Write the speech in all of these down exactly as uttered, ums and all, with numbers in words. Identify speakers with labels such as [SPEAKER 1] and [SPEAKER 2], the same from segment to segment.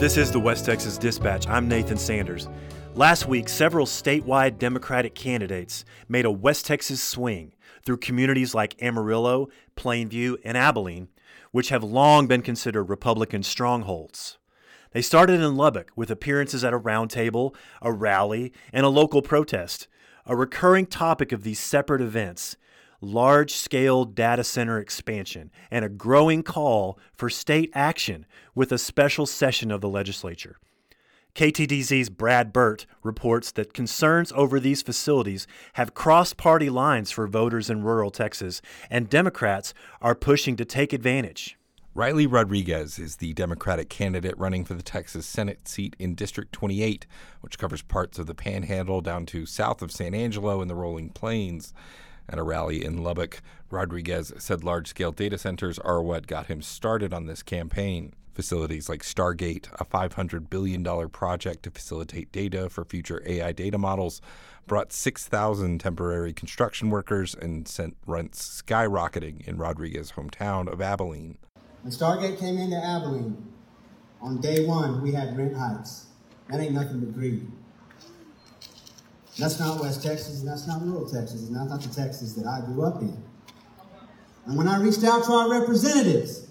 [SPEAKER 1] This is the West Texas Dispatch. I'm Nathan Sanders. Last week, several statewide Democratic candidates made a West Texas swing through communities like Amarillo, Plainview, and Abilene, which have long been considered Republican strongholds. They started in Lubbock with appearances at a roundtable, a rally, and a local protest. A recurring topic of these separate events, large-scale data center expansion, and a growing call for state action with a special session of the legislature. K T D Z's Brad Burt reports that concerns over these facilities have crossed party lines for voters in rural Texas, and Democrats are pushing to take advantage.
[SPEAKER 2] Riley Rodriguez is the Democratic candidate running for the Texas Senate seat in District twenty-eight, which covers parts of the Panhandle down to south of San Angelo and the Rolling Plains. At a rally in Lubbock, Rodriguez said large-scale data centers are what got him started on this campaign. Facilities like Stargate, a five hundred billion dollars project to facilitate data for future A I data models, brought six thousand temporary construction workers and sent rents skyrocketing in Rodriguez's hometown of Abilene.
[SPEAKER 3] When Stargate came into Abilene, on day one, we had rent hikes. That ain't nothing but greed. That's not West Texas, and that's not rural Texas, and that's not the Texas that I grew up in. And when I reached out to our representatives,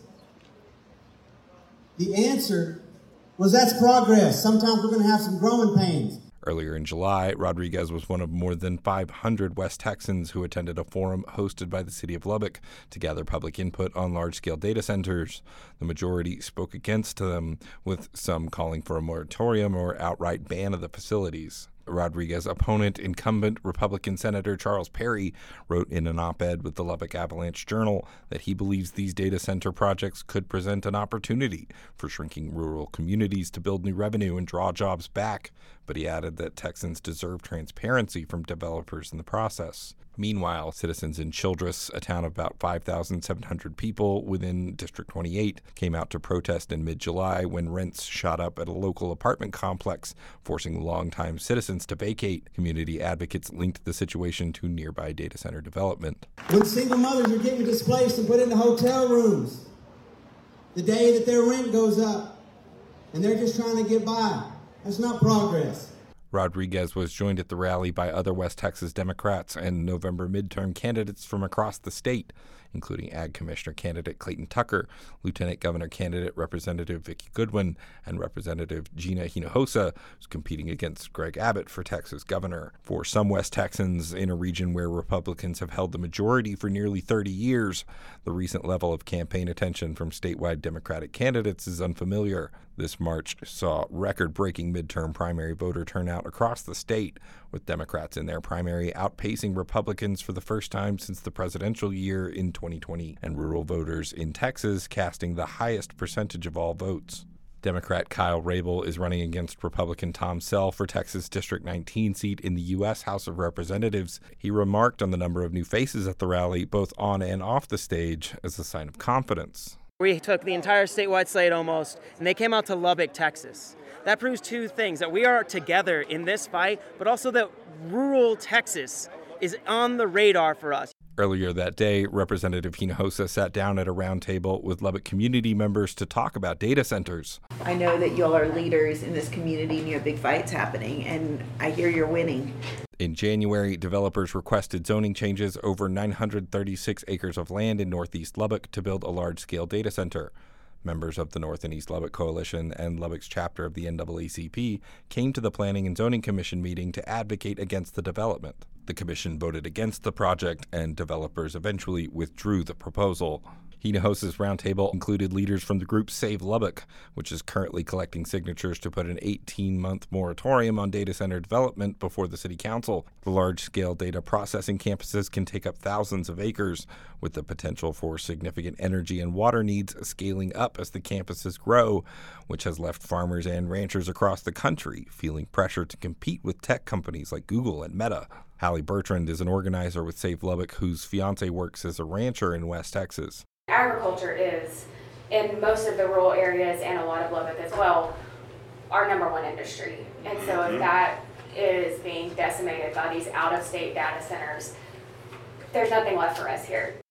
[SPEAKER 3] the answer was that's progress. Sometimes we're going to have some growing pains.
[SPEAKER 2] Earlier in July, Rodriguez was one of more than five hundred West Texans who attended a forum hosted by the city of Lubbock to gather public input on large-scale data centers. The majority spoke against them, with some calling for a moratorium or outright ban of the facilities. Rodriguez's opponent, incumbent Republican Senator Charles Perry, wrote in an op-ed with the Lubbock Avalanche Journal that he believes these data center projects could present an opportunity for shrinking rural communities to build new revenue and draw jobs back, but he added that Texans deserve transparency from developers in the process. Meanwhile, citizens in Childress, a town of about five thousand seven hundred people within District twenty-eight, came out to protest in mid-July when rents shot up at a local apartment complex, forcing longtime citizens to vacate. Community advocates linked the situation to nearby data center development.
[SPEAKER 3] When single mothers are getting displaced and put into hotel rooms, the day that their rent goes up, and they're just trying to get by, that's not progress.
[SPEAKER 2] Rodriguez was joined at the rally by other West Texas Democrats and November midterm candidates from across the state, including Ag Commissioner candidate Clayton Tucker, Lieutenant Governor candidate Representative Vicki Goodwin, and Representative Gina Hinojosa, who's competing against Greg Abbott for Texas governor. For some West Texans in a region where Republicans have held the majority for nearly thirty years, the recent level of campaign attention from statewide Democratic candidates is unfamiliar. This March saw record-breaking midterm primary voter turnout across the state, with Democrats in their primary outpacing Republicans for the first time since the presidential year in twenty twenty, and rural voters in Texas casting the highest percentage of all votes. Democrat Kyle Rabel is running against Republican Tom Self for Texas District nineteen seat in the U S House of Representatives. He remarked on the number of new faces at the rally, both on and off the stage, as a sign of confidence.
[SPEAKER 4] We took the entire statewide slate almost, and they came out to Lubbock, Texas. That proves two things, that we are together in this fight, but also that rural Texas is on the radar for us.
[SPEAKER 2] Earlier that day, Representative Hinojosa sat down at a roundtable with Lubbock community members to talk about data centers.
[SPEAKER 5] I know that y'all are leaders in this community and you have big fights happening, and I hear you're winning.
[SPEAKER 2] In January, developers requested zoning changes over nine hundred thirty-six acres of land in northeast Lubbock to build a large-scale data center. Members of the North and East Lubbock Coalition and Lubbock's chapter of the N double A C P came to the Planning and Zoning Commission meeting to advocate against the development. The commission voted against the project, and developers eventually withdrew the proposal. Hinojosa's roundtable included leaders from the group Save Lubbock, which is currently collecting signatures to put an eighteen-month moratorium on data center development before the city council. The large-scale data processing campuses can take up thousands of acres, with the potential for significant energy and water needs scaling up as the campuses grow, which has left farmers and ranchers across the country feeling pressure to compete with tech companies like Google and Meta. Hallie Bertrand is an organizer with Save Lubbock whose fiance works as a rancher in West Texas.
[SPEAKER 6] Agriculture is, in most of the rural areas and a lot of Lubbock as well, our number one industry. And so if that is being decimated by these out-of-state data centers, there's nothing left for us here.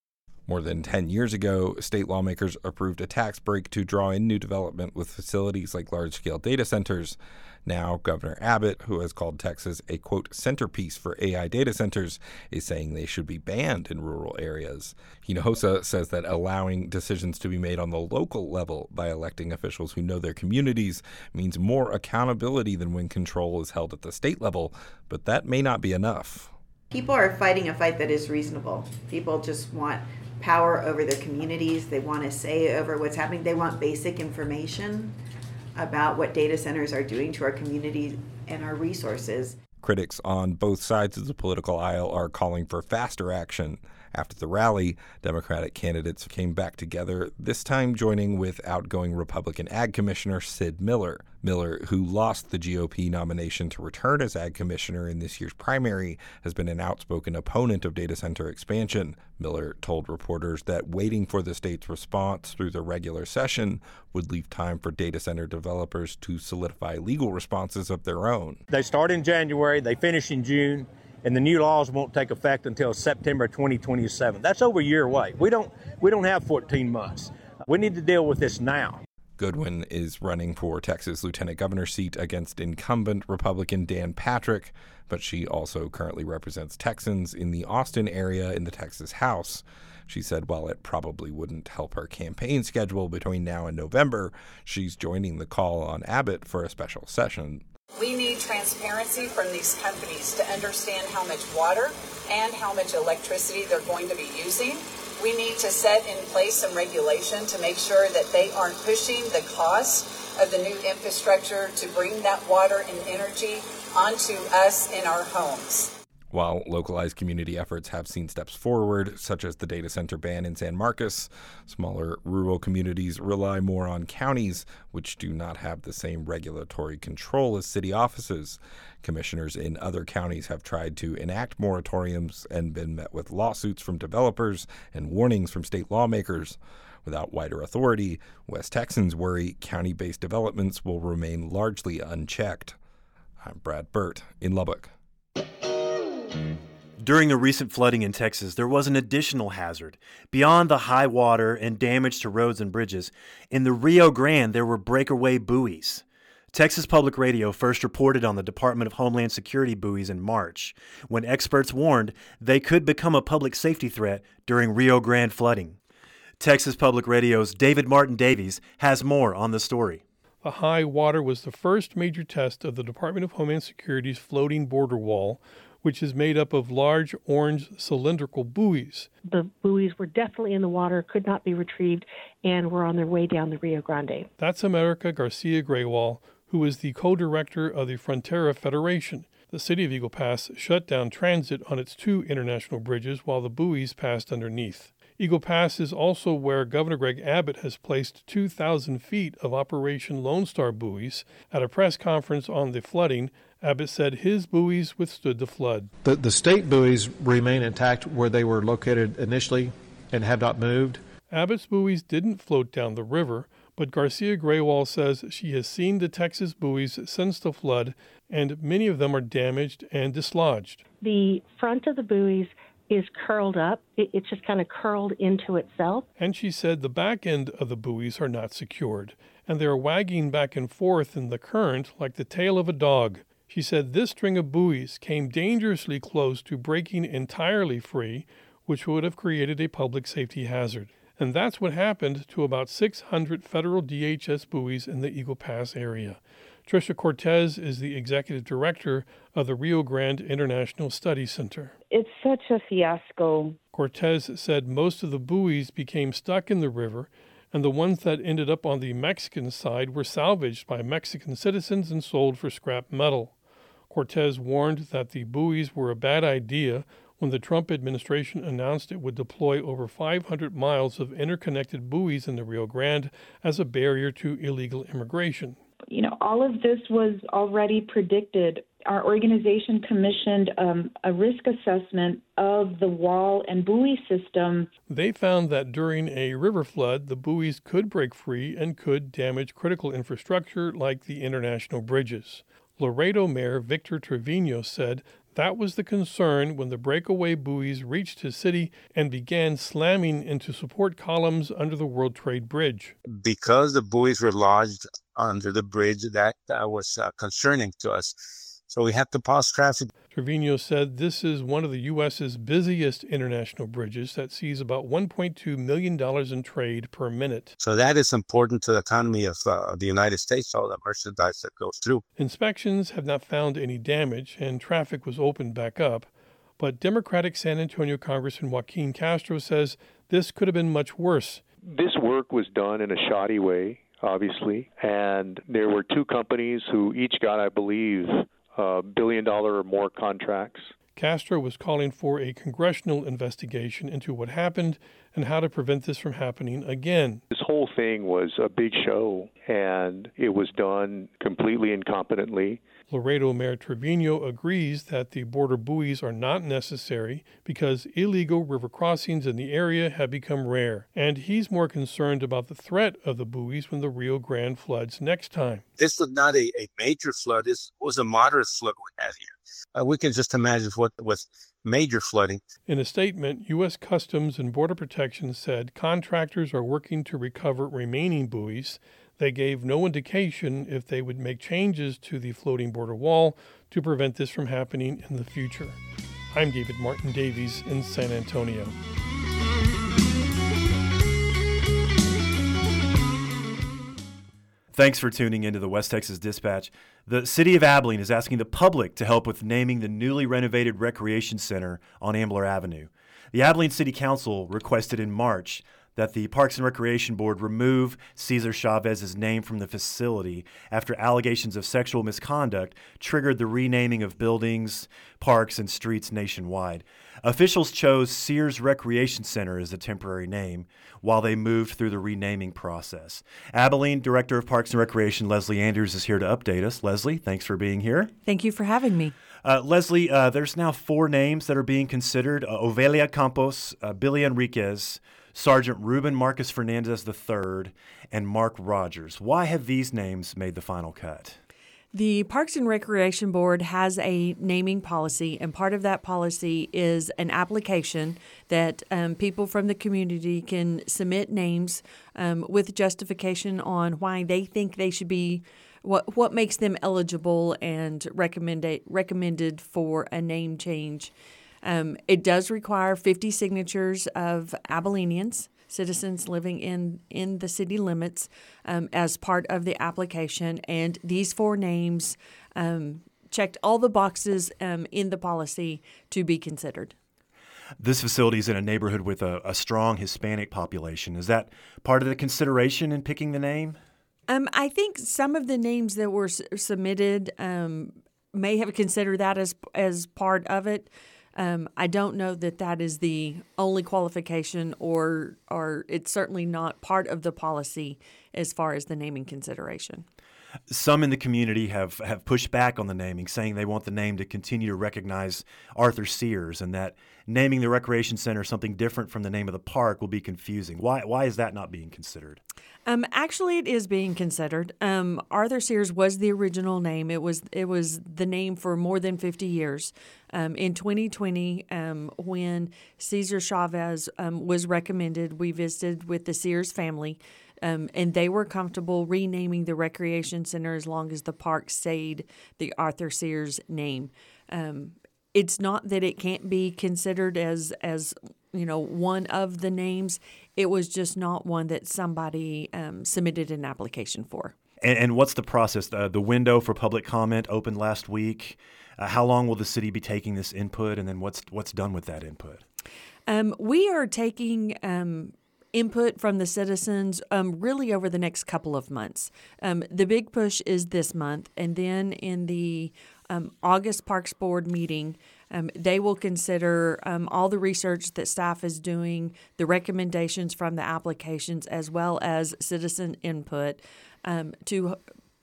[SPEAKER 2] More than ten years ago, state lawmakers approved a tax break to draw in new development with facilities like large-scale data centers. Now, Governor Abbott, who has called Texas a, quote, centerpiece for A I data centers, is saying they should be banned in rural areas. Hinojosa says that allowing decisions to be made on the local level by electing officials who know their communities means more accountability than when control is held at the state level, but that may not be enough.
[SPEAKER 5] People are fighting a fight that is reasonable. People just want power over their communities. They want to say over what's happening. They want basic information about what data centers are doing to our communities and our resources.
[SPEAKER 2] Critics on both sides of the political aisle are calling for faster action. After the rally, Democratic candidates came back together, this time joining with outgoing Republican Ag Commissioner Sid Miller. Miller, who lost the G O P nomination to return as Ag Commissioner in this year's primary, has been an outspoken opponent of data center expansion. Miller told reporters that waiting for the state's response through the regular session would leave time for data center developers to solidify legal responses of their own.
[SPEAKER 7] They start in January, they finish in June, and the new laws won't take effect until September twenty twenty-seven. That's over a year away. We don't we don't have fourteen months. We need to deal with this now.
[SPEAKER 2] Goodwin is running for Texas lieutenant governor seat against incumbent Republican Dan Patrick, but she also currently represents Texans in the Austin area in the Texas House. She said while it probably wouldn't help her campaign schedule between now and November, she's joining the call on Abbott for a special session.
[SPEAKER 8] We need transparency from these companies to understand how much water and how much electricity they're going to be using. We need to set in place some regulation to make sure that they aren't pushing the cost of the new infrastructure to bring that water and energy onto us in our homes.
[SPEAKER 2] While localized community efforts have seen steps forward, such as the data center ban in San Marcos, smaller rural communities rely more on counties, which do not have the same regulatory control as city offices. Commissioners in other counties have tried to enact moratoriums and been met with lawsuits from developers and warnings from state lawmakers. Without wider authority, West Texans worry county-based developments will remain largely unchecked. I'm Brad Burt in Lubbock.
[SPEAKER 1] During the recent flooding in Texas, there was an additional hazard. Beyond the high water and damage to roads and bridges, in the Rio Grande there were breakaway buoys. Texas Public Radio first reported on the Department of Homeland Security buoys in March, when experts warned they could become a public safety threat during Rio Grande flooding. Texas Public Radio's David Martin Davies has more on the story.
[SPEAKER 9] The high water was the first major test of the Department of Homeland Security's floating border wall, which is made up of large orange cylindrical buoys.
[SPEAKER 10] The buoys were definitely in the water, could not be retrieved, and were on their way down the Rio Grande.
[SPEAKER 9] That's America Garcia Graywall, who is the co-director of the Frontera Federation. The city of Eagle Pass shut down transit on its two international bridges while the buoys passed underneath. Eagle Pass is also where Governor Greg Abbott has placed two thousand feet of Operation Lone Star buoys. At a press conference on the flooding, Abbott said his buoys withstood the flood.
[SPEAKER 11] The, the state buoys remain intact where they were located initially and have not moved.
[SPEAKER 9] Abbott's buoys didn't float down the river, but Garcia Graywall says she has seen the Texas buoys since the flood, and many of them are damaged and dislodged.
[SPEAKER 10] The front of the buoys is curled up. It, it's just kind of curled into itself.
[SPEAKER 9] And she said the back end of the buoys are not secured, and they are wagging back and forth in the current like the tail of a dog. She said this string of buoys came dangerously close to breaking entirely free, which would have created a public safety hazard. And that's what happened to about six hundred federal D H S buoys in the Eagle Pass area. Tricia Cortez is the executive director of the Rio Grande International Study Center.
[SPEAKER 12] It's such a fiasco.
[SPEAKER 9] Cortez said most of the buoys became stuck in the river, and the ones that ended up on the Mexican side were salvaged by Mexican citizens and sold for scrap metal. Cortez warned that the buoys were a bad idea when the Trump administration announced it would deploy over five hundred miles of interconnected buoys in the Rio Grande as a barrier to illegal immigration.
[SPEAKER 12] You know, all of this was already predicted. Our organization commissioned um, a risk assessment of the wall and buoy system.
[SPEAKER 9] They found that during a river flood, the buoys could break free and could damage critical infrastructure like the international bridges. Laredo Mayor Victor Trevino said That was the concern when the breakaway buoys reached his city and began slamming into support columns under the World Trade Bridge.
[SPEAKER 13] Because the buoys were lodged under the bridge, that uh, was uh, concerning to us. So we had to pause traffic.
[SPEAKER 9] Trevino said this is one of the U S's busiest international bridges that sees about one point two million dollars in trade per minute.
[SPEAKER 13] So that is important to the economy of uh, the United States, all the merchandise that goes through.
[SPEAKER 9] Inspections have not found any damage, and traffic was opened back up. But Democratic San Antonio Congressman Joaquin Castro says this could have been much worse.
[SPEAKER 14] This work was done in a shoddy way, obviously, and there were two companies who each got, I believe, Uh, billion dollar or more contracts.
[SPEAKER 9] Castro was calling for a congressional investigation into what happened and how to prevent this from happening again.
[SPEAKER 14] This whole thing was a big show, and it was done completely incompetently.
[SPEAKER 9] Laredo Mayor Trevino agrees that the border buoys are not necessary because illegal river crossings in the area have become rare, and he's more concerned about the threat of the buoys when the Rio Grande floods next time.
[SPEAKER 13] This was not a, a major flood. This was a moderate flood we had here. Uh, we can just imagine what with major flooding.
[SPEAKER 9] In a statement, U S Customs and Border Protection said contractors are working to recover remaining buoys. They gave no indication if they would make changes to the floating border wall to prevent this from happening in the future. I'm David Martin Davies in San Antonio.
[SPEAKER 1] Thanks for tuning into the West Texas Dispatch. The City of Abilene is asking the public to help with naming the newly renovated Recreation Center on Ambler Avenue. The Abilene City Council requested in March that the Parks and Recreation Board remove Cesar Chavez's name from the facility after allegations of sexual misconduct triggered the renaming of buildings, parks, and streets nationwide. Officials chose Sears Recreation Center as the temporary name while they moved through the renaming process. Abilene Director of Parks and Recreation Leslie Andrews is here to update us. Leslie, thanks for being here.
[SPEAKER 15] Thank you for having me.
[SPEAKER 1] Uh, Leslie, uh, there's now four names that are being considered: uh, Ovelia Campos, uh, Billy Enriquez, Sergeant Ruben Marcus Fernandez the third, and Mark Rogers. Why have these names made the final cut?
[SPEAKER 15] The Parks and Recreation Board has a naming policy, and part of that policy is an application that um, people from the community can submit names um, with justification on why they think they should be, what what makes them eligible and recommended recommended for a name change. Um, it does require fifty signatures of Abilenians, citizens living in, in the city limits, um, as part of the application. And these four names um, checked all the boxes um, in the policy to be considered.
[SPEAKER 1] This facility is in a neighborhood with a, a strong Hispanic population. Is that part of the consideration in picking the name?
[SPEAKER 15] Um, I think some of the names that were s- submitted um, may have considered that as as part of it. Um, I don't know that that is the only qualification, or or it's certainly not part of the policy as far as the naming consideration.
[SPEAKER 1] Some in the community have, have pushed back on the naming, saying they want the name to continue to recognize Arthur Sears, and that naming the recreation center something different from the name of the park will be confusing. Why why is that not being considered?
[SPEAKER 15] Um, actually, it is being considered. Um, Arthur Sears was the original name. It was it was the name for more than fifty years. Um, in twenty twenty, um, when Cesar Chavez um, was recommended, we visited with the Sears family, um, and they were comfortable renaming the recreation center as long as the park stayed the Arthur Sears name. Um, it's not that it can't be considered as as you know one of the names. It was just not one that somebody um, submitted an application for.
[SPEAKER 1] And, and what's the process? Uh, the window for public comment opened last week. Uh, how long will the city be taking this input, and then what's what's done with that input?
[SPEAKER 15] Um, we are taking um, input from the citizens um, really over the next couple of months. Um, the big push is this month, and then in the um, August Parks Board meeting, um, they will consider um, all the research that staff is doing, the recommendations from the applications, as well as citizen input um, to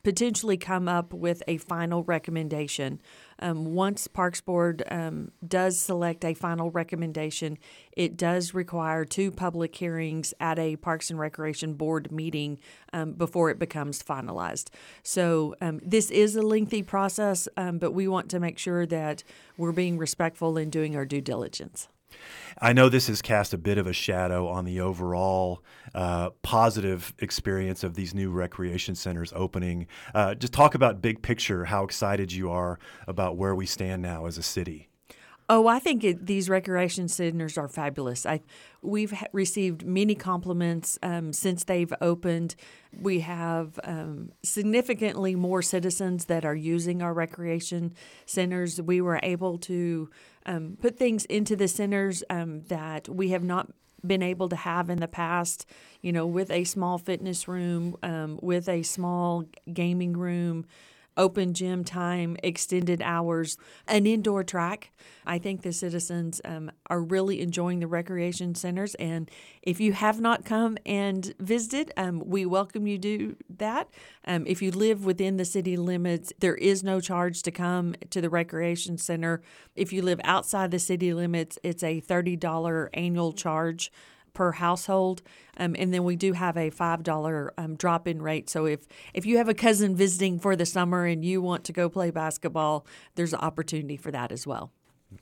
[SPEAKER 15] potentially come up with a final recommendation. Um, once Parks Board um, does select a final recommendation, it does require two public hearings at a Parks and Recreation Board meeting um, before it becomes finalized. So um, this is a lengthy process, um, but we want to make sure that we're being respectful in doing our due diligence.
[SPEAKER 1] I know this has cast a bit of a shadow on the overall uh, positive experience of these new recreation centers opening. Uh, just talk about big picture, how excited you are about where we stand now as a city.
[SPEAKER 15] Oh, I think it, these recreation centers are fabulous. I, we've ha- received many compliments um, since they've opened. We have um, significantly more citizens that are using our recreation centers. We were able to um, put things into the centers um, that we have not been able to have in the past, you know, with a small fitness room, um, with a small gaming room, open gym time, extended hours, an indoor track. I think the citizens um, are really enjoying the recreation centers. And if you have not come and visited, um, we welcome you to do that. Um, if you live within the city limits, there is no charge to come to the recreation center. If you live outside the city limits, it's a thirty dollars annual charge per household. Um, and then we do have a five dollars um, drop-in rate. So if, if you have a cousin visiting for the summer and you want to go play basketball, there's an opportunity for that as well.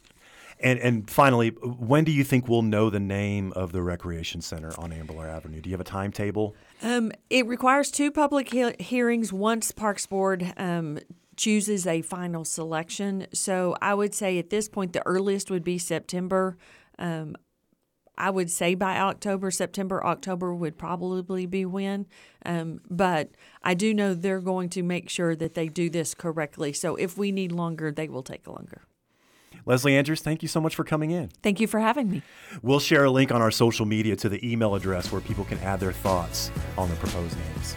[SPEAKER 1] And and finally, when do you think we'll know the name of the recreation center on Ambler Avenue? Do you have a timetable?
[SPEAKER 15] Um, it requires two public he- hearings once Parks Board um, chooses a final selection. So I would say at this point, the earliest would be September. Um, I would say by October, September, October would probably be when. Um, but I do know they're going to make sure that they do this correctly. So if we need longer, they will take longer.
[SPEAKER 1] Leslie Andrews, thank you so much for coming in.
[SPEAKER 15] Thank you for having me.
[SPEAKER 1] We'll share a link on our social media to the email address where people can add their thoughts on the proposed names.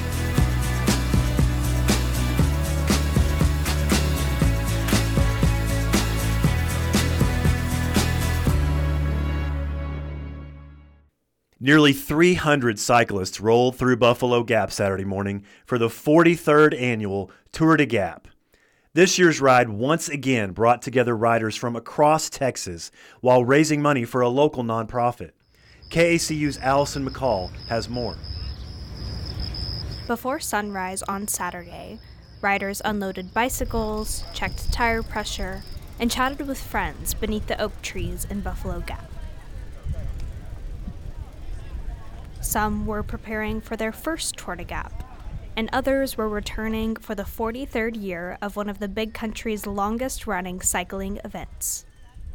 [SPEAKER 1] Nearly three hundred cyclists rolled through Buffalo Gap Saturday morning for the forty-third annual Tour de Gap. This year's ride once again brought together riders from across Texas while raising money for a local nonprofit. K A C U's Allison McCall has more.
[SPEAKER 16] Before sunrise on Saturday, riders unloaded bicycles, checked tire pressure, and chatted with friends beneath the oak trees in Buffalo Gap. Some were preparing for their first Tour de Gap, and others were returning for the forty-third year of one of the big country's longest-running cycling events.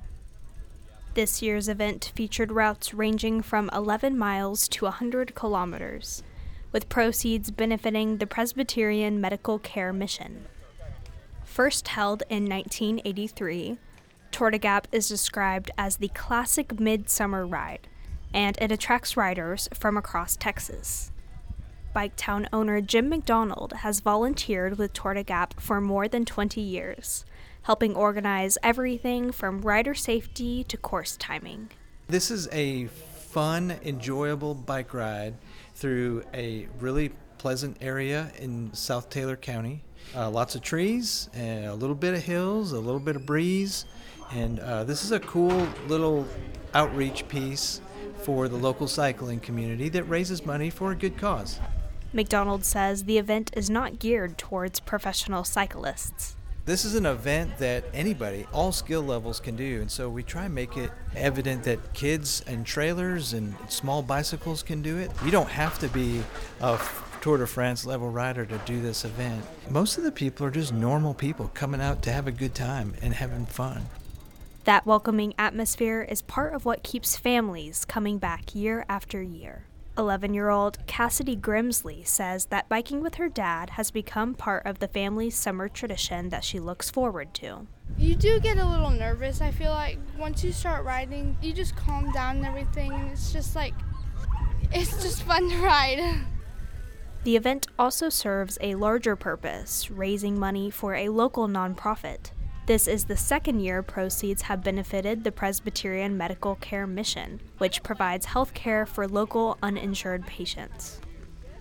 [SPEAKER 16] This year's event featured routes ranging from eleven miles to one hundred kilometers, with proceeds benefiting the Presbyterian Medical Care Mission. First held in nineteen eighty-three, Tour de Gap is described as the classic midsummer ride, and it attracts riders from across Texas. Biketown owner Jim McDonald has volunteered with Tour de Gap for more than twenty years, helping organize everything from rider safety to course timing.
[SPEAKER 17] This is a fun, enjoyable bike ride through a really pleasant area in South Taylor County. Uh, lots of trees, and a little bit of hills, a little bit of breeze, and uh, this is a cool little outreach piece for the local cycling community that raises money for a good cause.
[SPEAKER 16] McDonald says the event is not geared towards professional cyclists.
[SPEAKER 17] This is an event that anybody, all skill levels can do, and so we try and make it evident that kids and trailers and small bicycles can do it. You don't have to be a Tour de France level rider to do this event. Most of the people are just normal people coming out to have a good time and having fun.
[SPEAKER 16] That welcoming atmosphere is part of what keeps families coming back year after year. eleven-year-old Cassidy Grimsley says that biking with her dad has become part of the family's summer tradition that she looks forward to.
[SPEAKER 18] You do get a little nervous, I feel like. Once you start riding, you just calm down and everything, and it's just like, it's just fun to ride.
[SPEAKER 16] The event also serves a larger purpose, raising money for a local nonprofit. This is the second year proceeds have benefited the Presbyterian Medical Care Mission, which provides health care for local uninsured patients.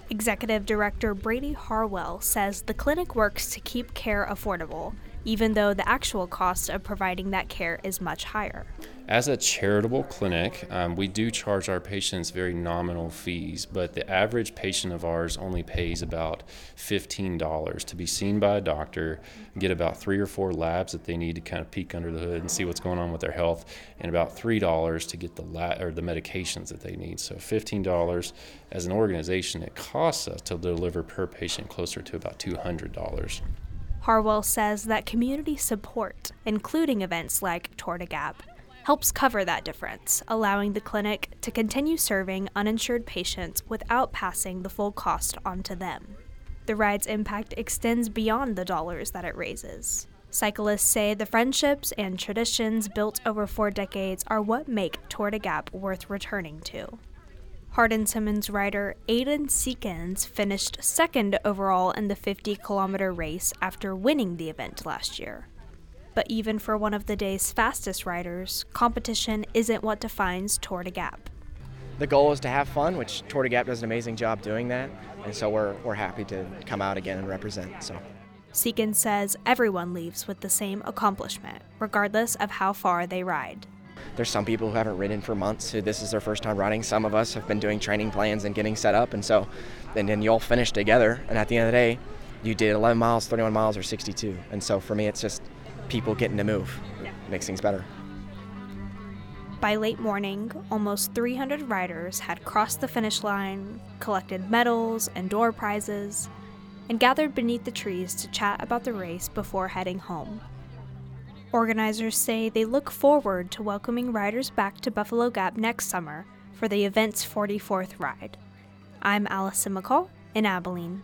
[SPEAKER 16] Executive Director Brady Harwell says the clinic works to keep care affordable, even though the actual cost of providing that care is much higher.
[SPEAKER 19] As a charitable clinic, um, we do charge our patients very nominal fees, but the average patient of ours only pays about fifteen dollars to be seen by a doctor, get about three or four labs that they need to kind of peek under the hood and see what's going on with their health, and about three dollars to get the la- or the medications that they need. So fifteen dollars as an organization, it costs us to deliver per patient closer to about two hundred dollars.
[SPEAKER 16] Harwell says that community support, including events like Tour de Gap, helps cover that difference, allowing the clinic to continue serving uninsured patients without passing the full cost on to them. The ride's impact extends beyond the dollars that it raises. Cyclists say the friendships and traditions built over four decades are what make Tour de Gap worth returning to. Hardin-Simmons rider Aiden Seekins finished second overall in the fifty-kilometer race after winning the event last year. But even for one of the day's fastest riders, competition isn't what defines Tour de Gap.
[SPEAKER 20] The goal is to have fun, which Tour de Gap does an amazing job doing that, and so we're we're happy to come out again and represent. So,
[SPEAKER 16] Seekins says everyone leaves with the same accomplishment, regardless of how far they ride.
[SPEAKER 20] There's some people who haven't ridden for months, who this is their first time riding. Some of us have been doing training plans and getting set up, and so and then you all finish together, and at the end of the day, you did eleven miles, thirty-one miles, or sixty-two. And so for me, it's just people getting to move. It makes things better.
[SPEAKER 16] By late morning, almost three hundred riders had crossed the finish line, collected medals and door prizes, and gathered beneath the trees to chat about the race before heading home. Organizers say they look forward to welcoming riders back to Buffalo Gap next summer for the event's forty-fourth ride. I'm Allison McCall in Abilene.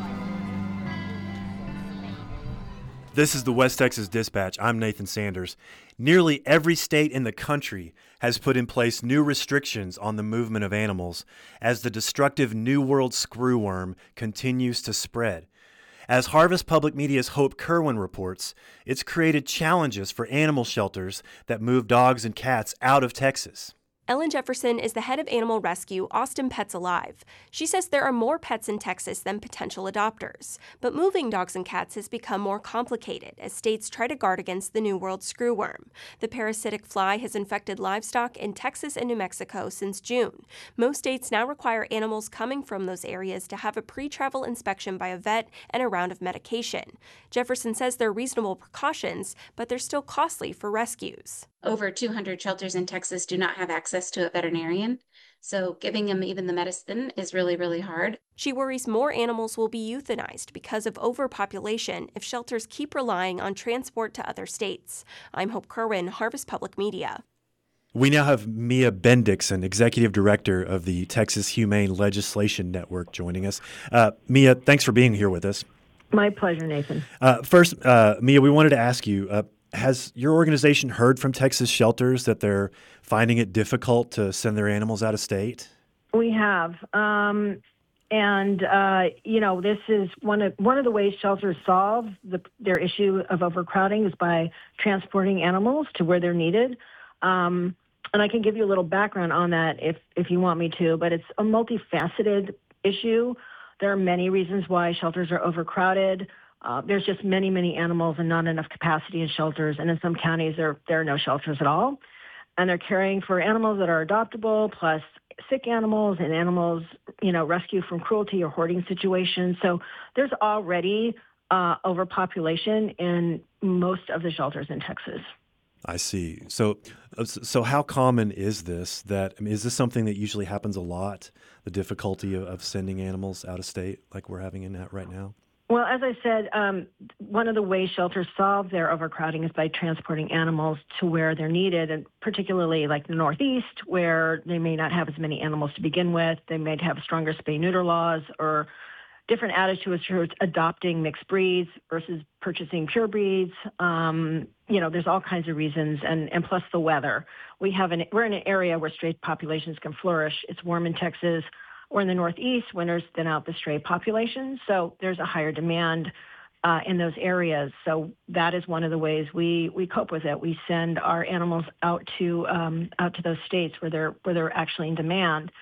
[SPEAKER 1] This is the West Texas Dispatch. I'm Nathan Sanders. Nearly every state in the country has put in place new restrictions on the movement of animals as the destructive New World screwworm continues to spread. As Harvest Public Media's Hope Kerwin reports, it's created challenges for animal shelters that move dogs and cats out of Texas.
[SPEAKER 21] Ellen Jefferson is the head of animal rescue Austin Pets Alive. She says there are more pets in Texas than potential adopters, but moving dogs and cats has become more complicated as states try to guard against the New World screwworm. The parasitic fly has infected livestock in Texas and New Mexico since June. Most states now require animals coming from those areas to have a pre-travel inspection by a vet and a round of medication. Jefferson says they're reasonable precautions, but they're still costly for rescues.
[SPEAKER 22] Over two hundred shelters in Texas do not have access to a veterinarian, so giving them even the medicine is really, really hard.
[SPEAKER 21] She worries more animals will be euthanized because of overpopulation if shelters keep relying on transport to other states. I'm Hope Kerwin, Harvest Public Media.
[SPEAKER 1] We now have Mia Bendixson, Executive Director of the Texas Humane Legislation Network, joining us. Uh, Mia, thanks for being here with us.
[SPEAKER 23] My pleasure, Nathan.
[SPEAKER 1] Uh, first, uh, Mia, we wanted to ask you, uh, has your organization heard from Texas shelters that they're finding it difficult to send their animals out of state?
[SPEAKER 23] We have. Um, and, uh, you know, this is one of one of the ways shelters solve the, their issue of overcrowding is by transporting animals to where they're needed. Um, and I can give you a little background on that if, if you want me to, but it's a multifaceted issue. There are many reasons why shelters are overcrowded. Uh, there's just many, many animals and not enough capacity in shelters. And in some counties, there, there are no shelters at all. And they're caring for animals that are adoptable, plus sick animals and animals, you know, rescued from cruelty or hoarding situations. So there's already uh, overpopulation in most of the shelters in Texas.
[SPEAKER 1] I see. So, so how common is this? That I mean, is this something that usually happens a lot? The difficulty of, of sending animals out of state, like we're having in that right now.
[SPEAKER 23] Well, as I said, um, one of the ways shelters solve their overcrowding is by transporting animals to where they're needed, and particularly like the Northeast, where they may not have as many animals to begin with. They may have stronger spay-neuter laws or different attitudes towards adopting mixed breeds versus purchasing pure breeds. Um, you know, there's all kinds of reasons, and, and plus the weather. We have an, we're in an area where stray populations can flourish. It's warm in Texas. Or in the Northeast, winters thin out the stray population, so there's a higher demand uh, in those areas. So that is one of the ways we, we cope with it. We send our animals out to um, out to those states where they're where they're actually in demand.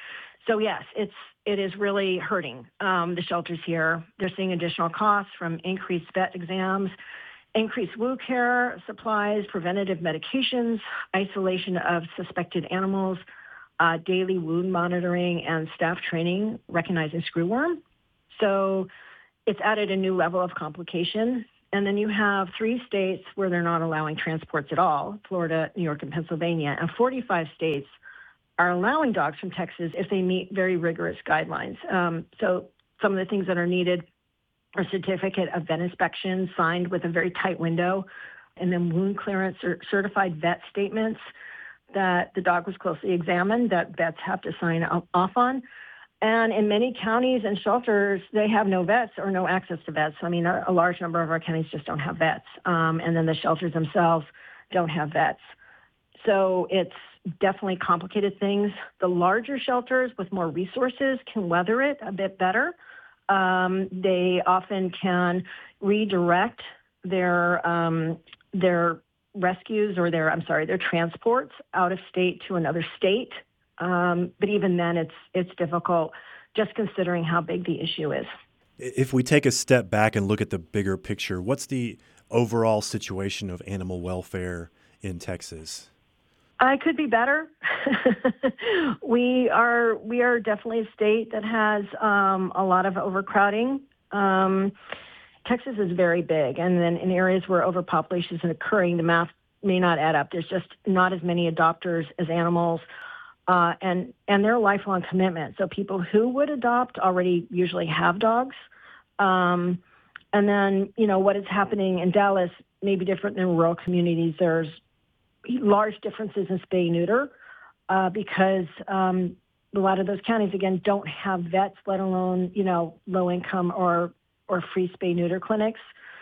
[SPEAKER 23] So yes, it's it is really hurting um, the shelters here. They're seeing additional costs from increased vet exams, increased wound care supplies, preventative medications, isolation of suspected animals, uh, daily wound monitoring, and staff training recognizing screwworm. So it's added a new level of complication. And then you have three states where they're not allowing transports at all, Florida, New York, and Pennsylvania, and forty-five states are allowing dogs from Texas if they meet very rigorous guidelines. Um, so some of the things that are needed are certificate of vet inspection signed with a very tight window, and then wound clearance or certified vet statements that the dog was closely examined that vets have to sign off on. And in many counties and shelters, they have no vets or no access to vets. I mean, a, a large number of our counties just don't have vets. Um, and then the shelters themselves don't have vets. So it's definitely complicated things. The larger shelters with more resources can weather it a bit better. Um, they often can redirect their um, their rescues or their, I'm sorry, their transports out of state to another state. Um, but even then, it's it's difficult just considering how big the issue is.
[SPEAKER 1] If we take a step back and look at the bigger picture, what's the overall situation of animal welfare in Texas?
[SPEAKER 23] I could be better. we are we are definitely a state that has um, a lot of overcrowding. Um, Texas is very big, and then in areas where overpopulation is occurring, the math may not add up. There's just not as many adopters as animals, uh, and and they're a lifelong commitment. So people who would adopt already usually have dogs. Um, and then, you know, what is happening in Dallas may be different than rural communities. There's large differences in spay-neuter uh, because um, a lot of those counties, again, don't have vets, let alone, you know, low-income or, or free spay-neuter clinics.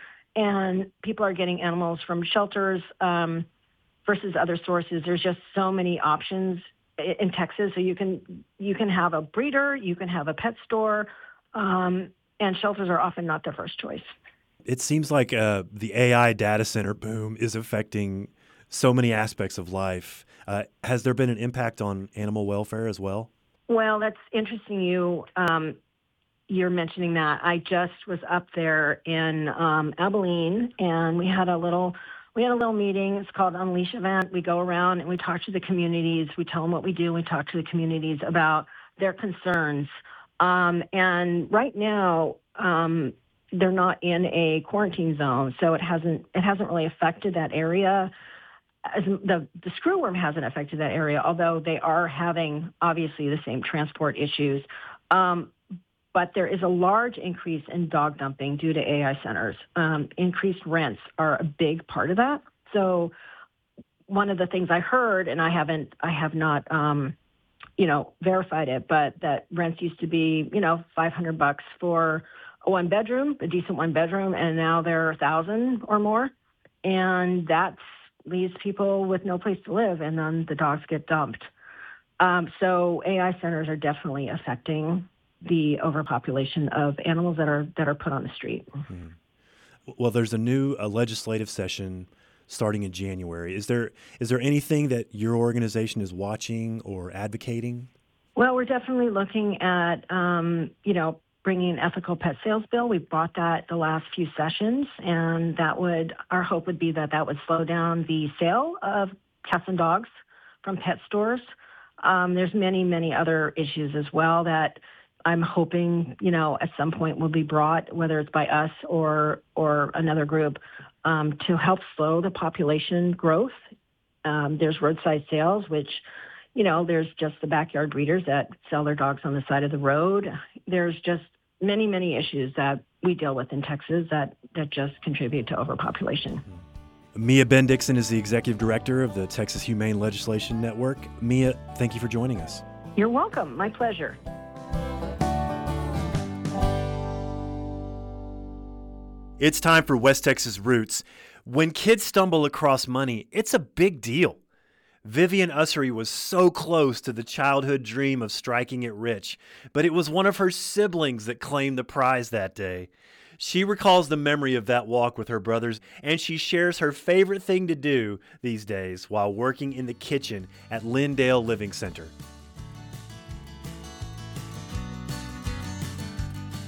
[SPEAKER 23] And people are getting animals from shelters um, versus other sources. There's just so many options in Texas. So you can you can have a breeder, you can have a pet store, um, and shelters are often not the first choice.
[SPEAKER 1] It seems like uh, the A I data center boom is affecting so many aspects of life. Uh, has there been an impact on animal welfare as well?
[SPEAKER 23] Well, that's interesting. You um, you're mentioning that. I just was up there in um, Abilene, and we had a little we had a little meeting. It's called Unleash event. We go around and we talk to the communities. We tell them what we do. We talk to the communities about their concerns. Um, and right now, um, they're not in a quarantine zone, so it hasn't it hasn't really affected that area. As the, the screwworm hasn't affected that area, although they are having, obviously, the same transport issues. Um, but there is a large increase in dog dumping due to A I centers. Um, increased rents are a big part of that. So one of the things I heard, and I haven't, I have not, um, you know, verified it, but that rents used to be, you know, five hundred bucks for a one bedroom, a decent one bedroom, and now they're a thousand or more. And that's leaves people with no place to live, and then the dogs get dumped. Um, so A I centers are definitely affecting the overpopulation of animals that are that are put on the street.
[SPEAKER 1] Mm-hmm. Well, there's a new a legislative session starting in January. Is there is there anything that your organization is watching or advocating?
[SPEAKER 23] Well, we're definitely looking at, um, you know, bringing an ethical pet sales bill. We brought that the last few sessions, and that would, our hope would be that that would slow down the sale of cats and dogs from pet stores. Um, there's many, many other issues as well that I'm hoping, you know, at some point will be brought, whether it's by us or or another group, um, to help slow the population growth. Um, there's roadside sales, which, you know, there's just the backyard breeders that sell their dogs on the side of the road. There's just many, many issues that we deal with in Texas that, that just contribute to overpopulation.
[SPEAKER 1] Mia Bendixson is the executive director of the Texas Humane Legislation Network. Mia, thank you for joining us.
[SPEAKER 23] You're welcome. My pleasure.
[SPEAKER 1] It's time for West Texas Roots. When kids stumble across money, it's a big deal. Vivian Ussery was so close to the childhood dream of striking it rich, but it was one of her siblings that claimed the prize that day. She recalls the memory of that walk with her brothers, and she shares her favorite thing to do these days while working in the kitchen at Lindale Living Center.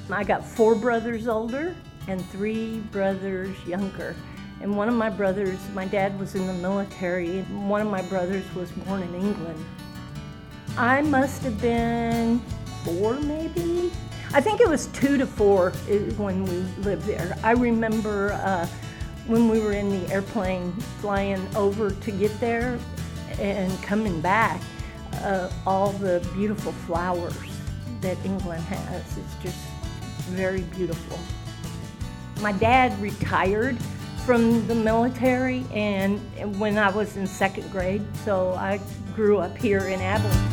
[SPEAKER 3] I got four brothers older and three brothers younger. And one of my brothers, my dad was in the military, and one of my brothers was born in England. I must have been four, maybe? I think it was two to four when we lived there. I remember uh, when we were in the airplane flying over to get there and coming back, uh, all the beautiful flowers that England has. It's just very beautiful. My dad retired from the military and when I was in second grade, so I grew up here in Abilene.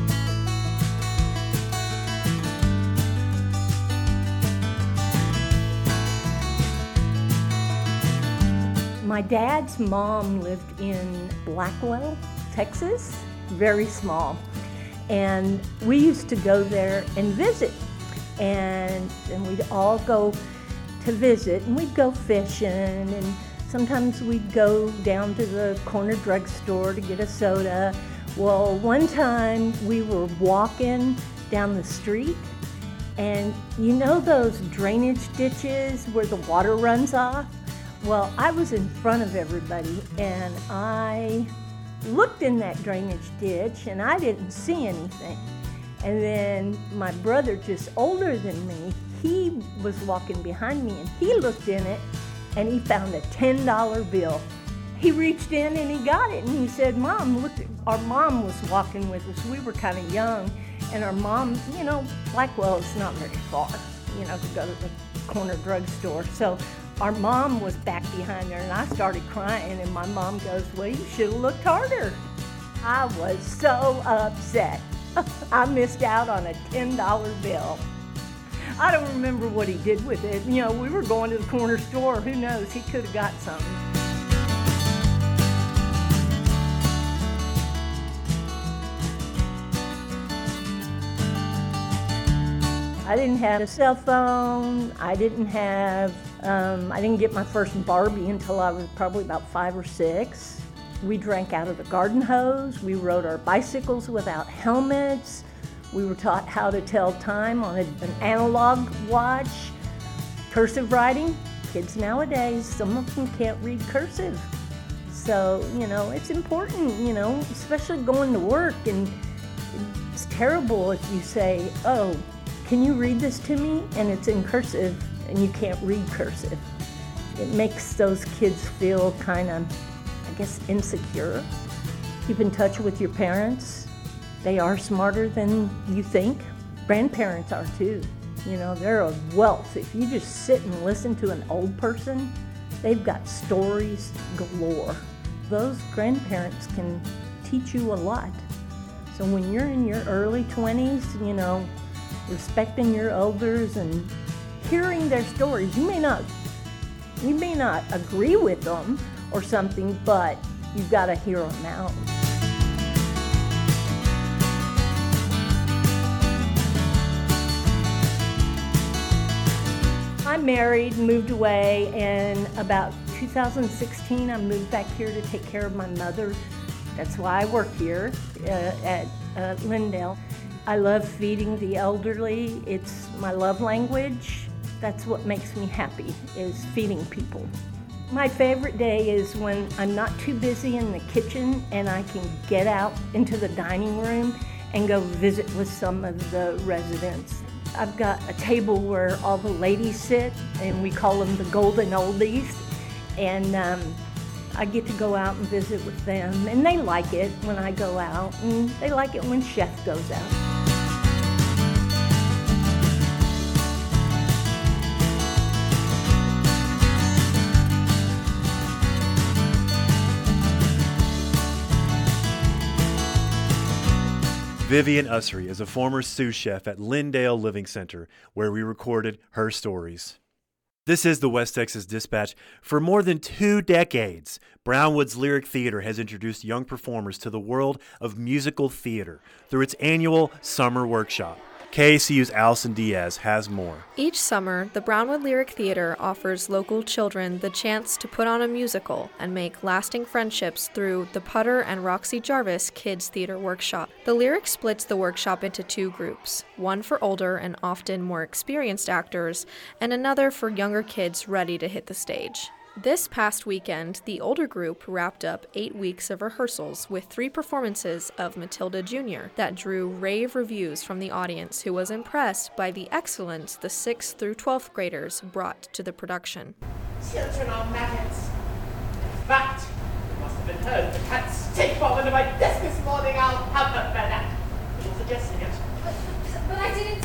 [SPEAKER 3] My dad's mom lived in Blackwell, Texas, very small. And we used to go there and visit. And, and we'd all go to visit, and we'd go fishing, and sometimes we'd go down to the corner drugstore to get a soda. Well, one time we were walking down the street, and you know those drainage ditches where the water runs off? Well, I was in front of everybody, and I looked in that drainage ditch, and I didn't see anything. And then my brother, just older than me, he was walking behind me, and he looked in it, and he found a ten dollar bill. He reached in and he got it, and he said, Mom, look, our mom was walking with us. We were kind of young, and our mom, you know, Blackwell is not very far, you know, to go to the corner drugstore. So our mom was back behind there, and I started crying, and my mom goes, well, you should have looked harder. I was so upset. I missed out on a ten dollar bill. I don't remember what he did with it. You know, we were going to the corner store. Who knows? He could have got something. I didn't have a cell phone. I didn't have, um, I didn't get my first Barbie until I was probably about five or six. We drank out of the garden hose. We rode our bicycles without helmets. We were taught how to tell time on a, an analog watch. Cursive writing, kids nowadays, some of them can't read cursive. So, you know, it's important, you know, especially going to work, and it's terrible if you say, oh, can you read this to me? And it's in cursive and you can't read cursive. It makes those kids feel kind of, I guess, insecure. Keep in touch with your parents. They are smarter than you think. Grandparents are too. You know, they're a wealth. If you just sit and listen to an old person, they've got stories galore. Those grandparents can teach you a lot. So when you're in your early twenties, you know, respecting your elders and hearing their stories, you may not, you may not agree with them or something, but you've got to hear them out. I married, moved away, and about two thousand sixteen I moved back here to take care of my mother. That's why I work here uh, at uh, Lindale. I love feeding the elderly. It's my love language. That's what makes me happy, is feeding people. My favorite day is when I'm not too busy in the kitchen and I can get out into the dining room and go visit with some of the residents. I've got a table where all the ladies sit, and we call them the golden oldies, and um, I get to go out and visit with them, and they like it when I go out, and they like it when Chef goes out.
[SPEAKER 1] Vivian Usry is a former sous chef at Lindale Living Center, where we recorded her stories. This is the West Texas Dispatch. For more than two decades, Brownwood's Lyric Theater has introduced young performers to the world of musical theater through its annual summer workshop. K A C U's Allison Diaz has more.
[SPEAKER 4] Each summer, the Brownwood Lyric Theater offers local children the chance to put on a musical and make lasting friendships through the Putter and Roxy Jarvis Kids Theater Workshop. The Lyric splits the workshop into two groups, one for older and often more experienced actors, and another for younger kids ready to hit the stage. This past weekend, the older group wrapped up eight weeks of rehearsals with three performances of Matilda Junior that drew rave reviews from the audience, who was impressed by the excellence the sixth through twelfth graders brought to the production.
[SPEAKER 5] Children are maggots. In fact, you must have been heard the cat stick bomb under my desk this morning. I'll have that better. You're suggesting it. But, but I didn't.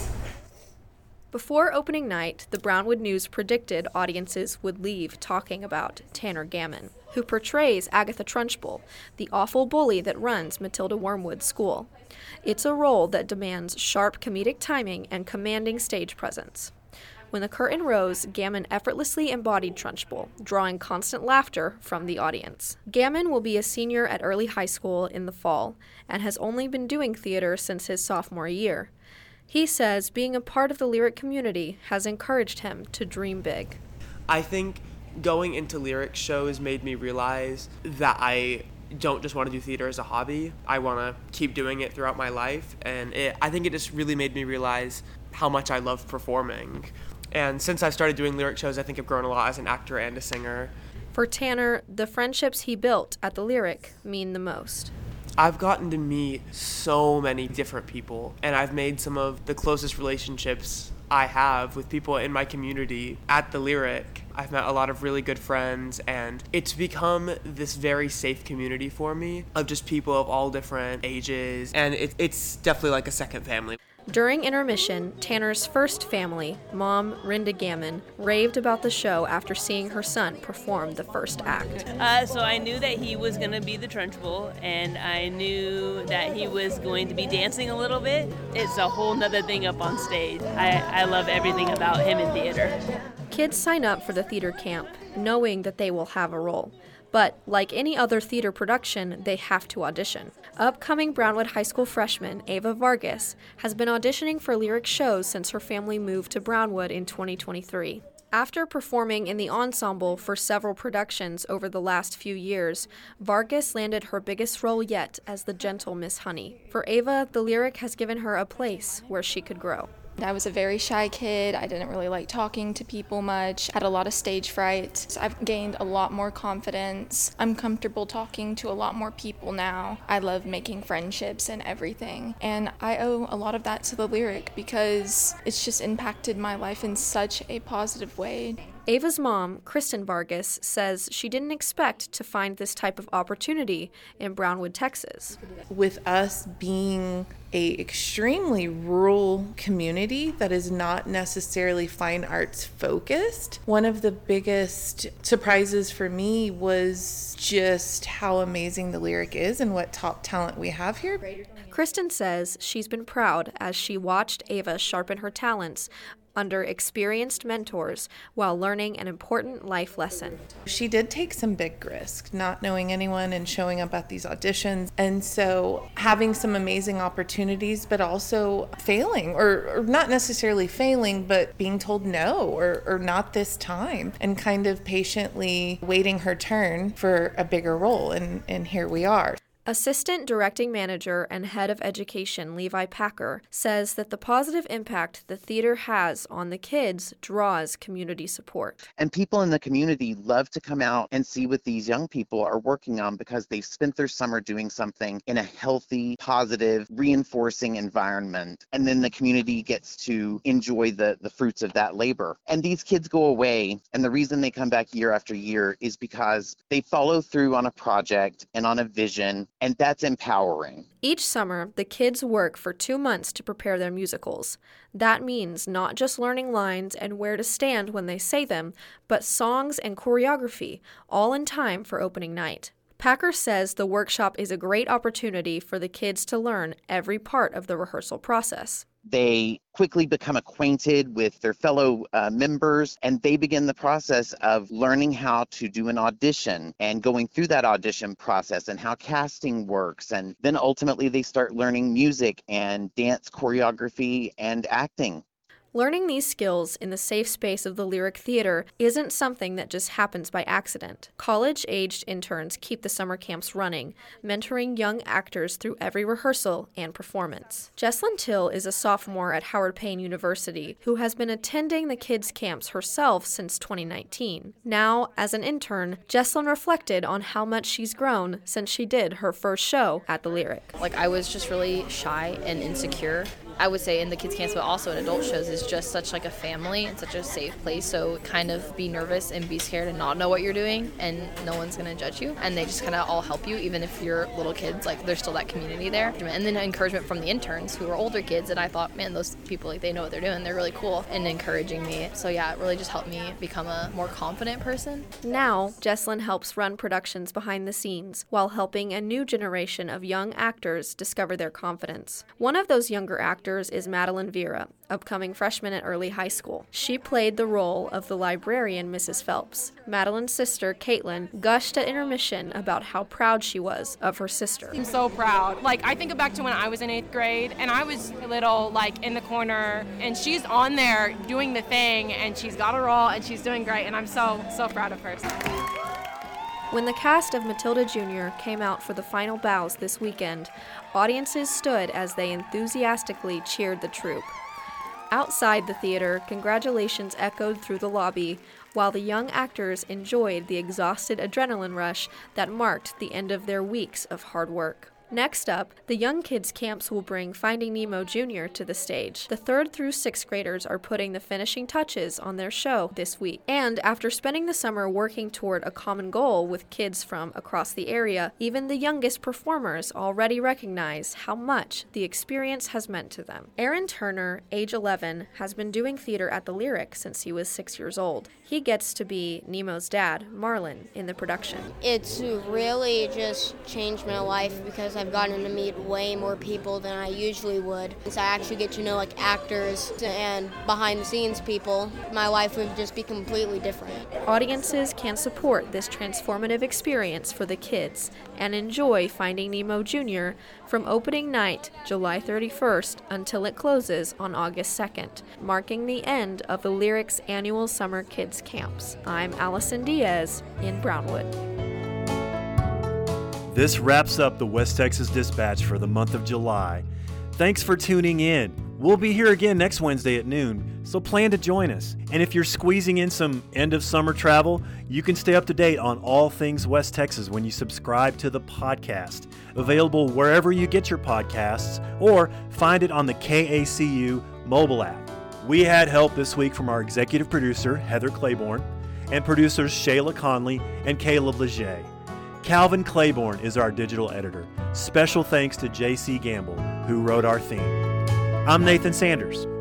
[SPEAKER 4] Before opening night, the Brownwood News predicted audiences would leave talking about Tanner Gammon, who portrays Agatha Trunchbull, the awful bully that runs Matilda Wormwood's school. It's a role that demands sharp comedic timing and commanding stage presence. When the curtain rose, Gammon effortlessly embodied Trunchbull, drawing constant laughter from the audience. Gammon will be a senior at Early High School in the fall and has only been doing theater since his sophomore year. He says being a part of the Lyric community has encouraged him to dream big.
[SPEAKER 6] I think going into Lyric shows made me realize that I don't just want to do theater as a hobby. I want to keep doing it throughout my life, and it, I think it just really made me realize how much I love performing. And since I started doing Lyric shows, I think I've grown a lot as an actor and a singer.
[SPEAKER 4] For Tanner, the friendships he built at the Lyric mean the most.
[SPEAKER 6] I've gotten to meet so many different people, and I've made some of the closest relationships I have with people in my community at the Lyric. I've met a lot of really good friends, and it's become this very safe community for me of just people of all different ages, and it, it's definitely like a second family.
[SPEAKER 4] During intermission, Tanner's first family, Mom Rinda Gammon, raved about the show after seeing her son perform the first act.
[SPEAKER 24] Uh, so I knew that he was going to be the Trunchbull, and I knew that he was going to be dancing a little bit. It's a whole nother thing up on stage. I, I love everything about him in theater.
[SPEAKER 4] Kids sign up for the theater camp, knowing that they will have a role. But like any other theater production, they have to audition. Upcoming Brownwood High School freshman Ava Vargas has been auditioning for Lyric shows since her family moved to Brownwood in twenty twenty-three. After performing in the ensemble for several productions over the last few years, Vargas landed her biggest role yet as the gentle Miss Honey. For Ava, the Lyric has given her a place where she could grow.
[SPEAKER 25] I was a very shy kid. I didn't really like talking to people much. Had a lot of stage fright. So I've gained a lot more confidence. I'm comfortable talking to a lot more people now. I love making friendships and everything. And I owe a lot of that to the Lyric because it's just impacted my life in such a positive way.
[SPEAKER 4] Ava's mom, Kristen Vargas, says she didn't expect to find this type of opportunity in Brownwood, Texas.
[SPEAKER 26] With us being a extremely rural community that is not necessarily fine arts focused, one of the biggest surprises for me was just how amazing the Lyric is and what top talent we have here.
[SPEAKER 4] Kristen says she's been proud as she watched Ava sharpen her talents under experienced mentors while learning an important life lesson.
[SPEAKER 26] She did take some big risk, not knowing anyone and showing up at these auditions. And so having some amazing opportunities, but also failing, or, or not necessarily failing, but being told no, or, or not this time, and kind of patiently waiting her turn for a bigger role. And, and here we are.
[SPEAKER 4] Assistant Directing Manager and Head of Education Levi Packer says that the positive impact the theater has on the kids draws community support.
[SPEAKER 27] And people in the community love to come out and see what these young people are working on because they've spent their summer doing something in a healthy, positive, reinforcing environment. And then the community gets to enjoy the, the fruits of that labor. And these kids go away, and the reason they come back year after year is because they follow through on a project and on a vision. And that's empowering.
[SPEAKER 4] Each summer, the kids work for two months to prepare their musicals. That means not just learning lines and where to stand when they say them, but songs and choreography, all in time for opening night. Packer says the workshop is a great opportunity for the kids to learn every part of the rehearsal process.
[SPEAKER 27] They quickly become acquainted with their fellow uh, members, and they begin the process of learning how to do an audition and going through that audition process and how casting works. And then ultimately they start learning music and dance choreography and acting.
[SPEAKER 4] Learning these skills in the safe space of the Lyric Theater isn't something that just happens by accident. College-aged interns keep the summer camps running, mentoring young actors through every rehearsal and performance. Jesslyn Till is a sophomore at Howard Payne University who has been attending the kids' camps herself since twenty nineteen. Now, as an intern, Jesslyn reflected on how much she's grown since she did her first show at the Lyric.
[SPEAKER 2] Like, I was just really shy and insecure. I would say in the kids camps, but also in adult shows, is just such like a family and such a safe place. So kind of be nervous and be scared and not know what you're doing, and no one's gonna judge you. And they just kind of all help you, even if you're little kids. Like, there's still that community there. And then encouragement from the interns who are older kids, and I thought, man, those people, like, they know what they're doing. They're really cool and encouraging me. So yeah, it really just helped me become a more confident person.
[SPEAKER 4] Now, Jesslyn helps run productions behind the scenes while helping a new generation of young actors discover their confidence. One of those younger actors is Madeline Vera, upcoming freshman at Early High School. She played the role of the librarian Missus Phelps. Madeline's sister, Caitlin, gushed at intermission about how proud she was of her sister.
[SPEAKER 7] I'm so proud. Like, I think back to when I was in eighth grade, and I was a little, like, in the corner, and she's on there doing the thing, and she's got her all, and she's doing great, and I'm so, so proud of her.
[SPEAKER 4] When the cast of Matilda Junior came out for the final bows this weekend, audiences stood as they enthusiastically cheered the troupe. Outside the theater, congratulations echoed through the lobby, while the young actors enjoyed the exhausted adrenaline rush that marked the end of their weeks of hard work. Next up, the young kids' camps will bring Finding Nemo Junior to the stage. The third through sixth graders are putting the finishing touches on their show this week. And after spending the summer working toward a common goal with kids from across the area, even the youngest performers already recognize how much the experience has meant to them. Aaron Turner, age eleven, has been doing theater at the Lyric since he was six years old. He gets to be Nemo's dad, Marlon, in the production.
[SPEAKER 8] It's really just changed my life because I've gotten to meet way more people than I usually would. So I actually get to know like actors and behind the scenes people. My life would just be completely different.
[SPEAKER 4] Audiences can support this transformative experience for the kids and enjoy Finding Nemo Junior from opening night, July thirty-first, until it closes on August second, marking the end of the Lyric's annual summer kids camps. I'm Allison Diaz in Brownwood.
[SPEAKER 1] This wraps up the West Texas Dispatch for the month of July. Thanks for tuning in. We'll be here again next Wednesday at noon, so plan to join us. And if you're squeezing in some end of summer travel, you can stay up to date on all things West Texas when you subscribe to the podcast. Available wherever you get your podcasts, or find it on the K A C U mobile app. We had help this week from our executive producer, Heather Claiborne, and producers Shayla Conley and Caleb Leger. Calvin Claiborne is our digital editor. Special thanks to J C Gamble, who wrote our theme. I'm Nathan Sanders.